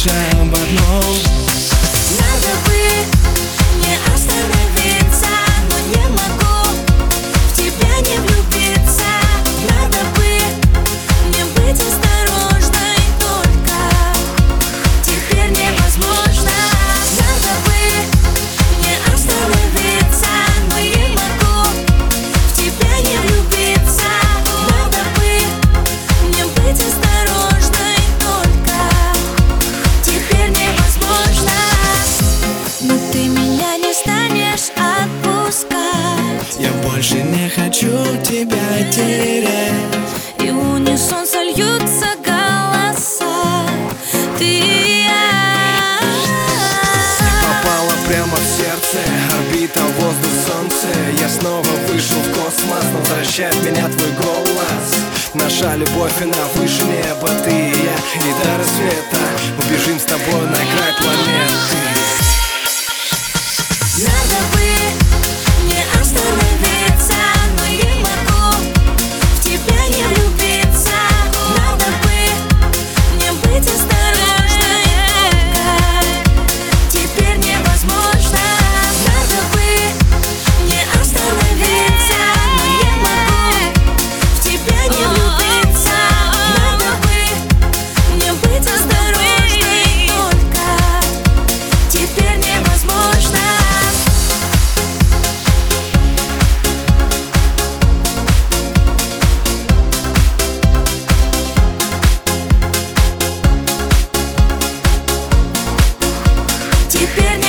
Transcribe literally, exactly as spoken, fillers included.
забудься об одном. Надо бы не остановиться, но не могу в тебя не влюбиться. Надо бы мне быть осторожной, только теперь невозможно. Надо бы не остановиться, но не могу в тебя не влюбиться. Надо бы мне быть осторожной, только теперь невозможно. Но ты меня не станешь отпускать, Я больше не хочу тебя терять. и в унисон сольются голоса. Ты и я. Попала прямо в сердце, орбита, воздух, солнце. Я снова вышел в космос, но возвращает меня твой голос. Наша любовь, она выше неба, ты и я. И до рассвета мы бежим с тобой на край планеты. Надо бы не остановиться, но не могу в тебя не влюбиться. Надо бы мне быть осторожной, только теперь невозможно. Надо бы не остановиться, но не могу в тебя не влюбиться. Надо бы мне быть осторожной, только теперь невозможно. Теперь не